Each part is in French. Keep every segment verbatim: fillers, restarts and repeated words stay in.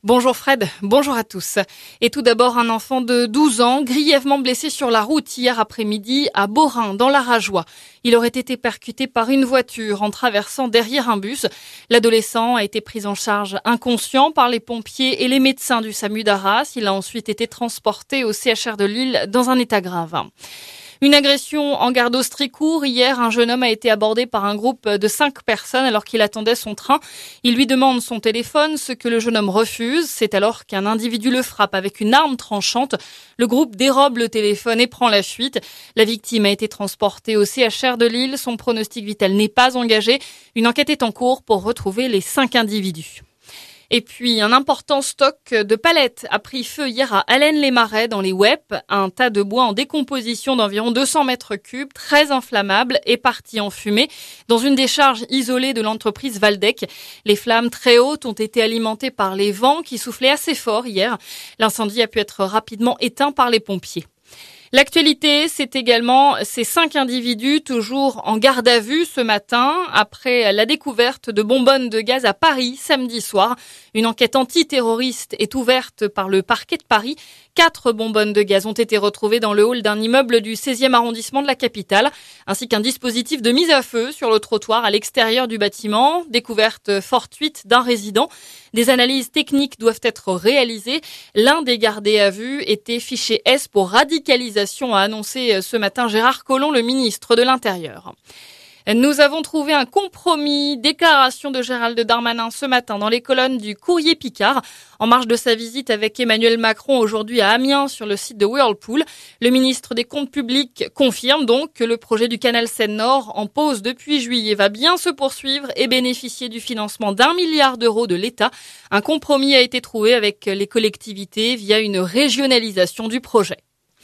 Bonjour Fred, bonjour à tous. Et tout d'abord, un enfant de douze ans, grièvement blessé sur la route hier après-midi à Beaurain, dans l'Arajois. Il aurait été percuté par une voiture en traversant derrière un bus. L'adolescent a été pris en charge inconscient par les pompiers et les médecins du SAMU d'Arras. Il a ensuite été transporté au C H R de Lille dans un état grave. Une agression en gare d'Austricourt. Hier, un jeune homme a été abordé par un groupe de cinq personnes alors qu'il attendait son train. Il lui demande son téléphone, ce que le jeune homme refuse. C'est alors qu'un individu le frappe avec une arme tranchante. Le groupe dérobe le téléphone et prend la fuite. La victime a été transportée au C H R de Lille. Son pronostic vital n'est pas engagé. Une enquête est en cours pour retrouver les cinq individus. Et puis, un important stock de palettes a pris feu hier à Allaines-les-Marais dans les Oueppes. Un tas de bois en décomposition d'environ deux cents mètres cubes, très inflammable, est parti en fumée dans une décharge isolée de l'entreprise Valdec. Les flammes très hautes ont été alimentées par les vents qui soufflaient assez fort hier. L'incendie a pu être rapidement éteint par les pompiers. L'actualité, c'est également ces cinq individus toujours en garde à vue ce matin après la découverte de bonbonnes de gaz à Paris samedi soir. Une enquête antiterroriste est ouverte par le parquet de Paris. Quatre bonbonnes de gaz ont été retrouvées dans le hall d'un immeuble du seizième arrondissement de la capitale, ainsi qu'un dispositif de mise à feu sur le trottoir à l'extérieur du bâtiment. Découverte fortuite d'un résident. Des analyses techniques doivent être réalisées. L'un des gardés à vue était fiché S pour radicalisation, a annoncé ce matin Gérard Collomb, le ministre de l'Intérieur. Nous avons trouvé un compromis, déclaration de Gérald Darmanin ce matin dans les colonnes du Courrier Picard. En marge de sa visite avec Emmanuel Macron aujourd'hui à Amiens sur le site de Whirlpool, le ministre des Comptes publics confirme donc que le projet du canal Seine-Nord en pause depuis juillet va bien se poursuivre et bénéficier du financement d'un milliard d'euros de l'État. Un compromis a été trouvé avec les collectivités via une régionalisation du projet.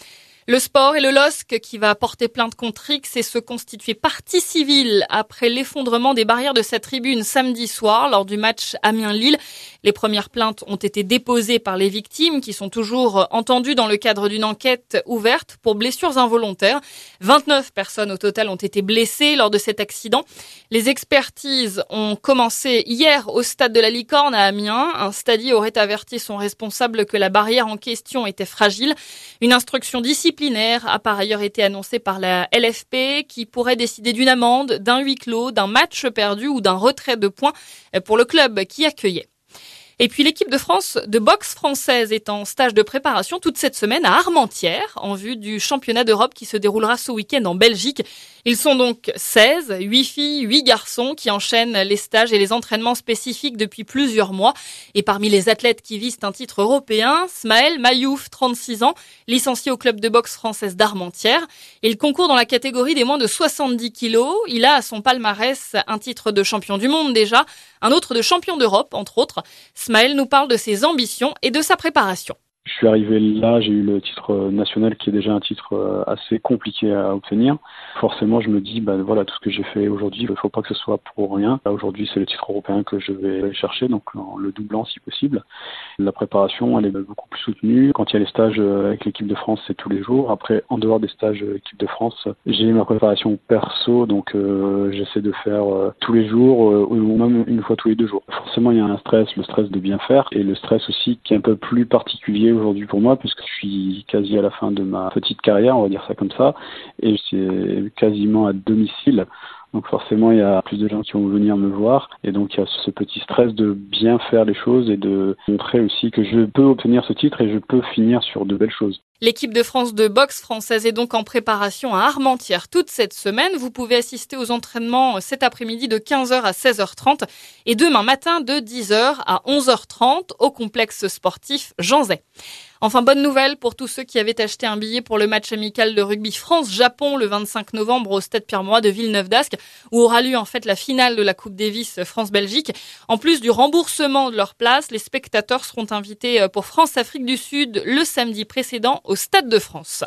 Le sport et le L O S C qui va porter plainte contre X et se constituer partie civile après l'effondrement des barrières de sa tribune samedi soir lors du match Amiens-Lille. Les premières plaintes ont été déposées par les victimes qui sont toujours entendues dans le cadre d'une enquête ouverte pour blessures involontaires. vingt-neuf personnes au total ont été blessées lors de cet accident. Les expertises ont commencé hier au stade de la Licorne à Amiens. Un stadi aurait averti son responsable que la barrière en question était fragile. Une instruction disciplinaire a par ailleurs été annoncée par la L F P qui pourrait décider d'une amende, d'un huis clos, d'un match perdu ou d'un retrait de points pour le club qui accueillait. Et puis l'équipe de France de boxe française est en stage de préparation toute cette semaine à Armentières en vue du championnat d'Europe qui se déroulera ce week-end en Belgique. Ils sont donc seize, huit filles, huit garçons qui enchaînent les stages et les entraînements spécifiques depuis plusieurs mois. Et parmi les athlètes qui visent un titre européen, Smaël Mayouf, trente-six ans, licencié au club de boxe française d'Armentières. Il concourt dans la catégorie des moins de soixante-dix kilos. Il a à son palmarès un titre de champion du monde déjà, un autre de champion d'Europe entre autres. Smaël nous parle de ses ambitions et de sa préparation. Je suis arrivé là, j'ai eu le titre national qui est déjà un titre assez compliqué à obtenir. Forcément, je me dis, bah voilà, tout ce que j'ai fait aujourd'hui, il ne faut pas que ce soit pour rien. Aujourd'hui, c'est le titre européen que je vais aller chercher, donc en le doublant si possible. La préparation, elle est beaucoup plus soutenue. Quand il y a les stages avec l'équipe de France, c'est tous les jours. Après, en dehors des stages équipe de France, j'ai ma préparation perso, donc euh, j'essaie de faire euh, tous les jours euh, ou même une fois tous les deux jours. Forcément, il y a un stress, le stress de bien faire et le stress aussi qui est un peu plus particulier aujourd'hui pour moi puisque je suis quasi à la fin de ma petite carrière, on va dire ça comme ça, et c'est quasiment à domicile. Donc forcément, il y a plus de gens qui vont venir me voir et donc il y a ce petit stress de bien faire les choses et de montrer aussi que je peux obtenir ce titre et je peux finir sur de belles choses. L'équipe de France de boxe française est donc en préparation à Armentières toute cette semaine. Vous pouvez assister aux entraînements cet après-midi de quinze heures à seize heures trente et demain matin de dix heures à onze heures trente au complexe sportif Jean Zay. Enfin, bonne nouvelle pour tous ceux qui avaient acheté un billet pour le match amical de rugby France-Japon le vingt-cinq novembre au stade Pierre-Mauroy de Villeneuve-d'Ascq, où aura lieu en fait la finale de la Coupe Davis France-Belgique. En plus du remboursement de leur place, les spectateurs seront invités pour France-Afrique du Sud le samedi précédent au Stade de France.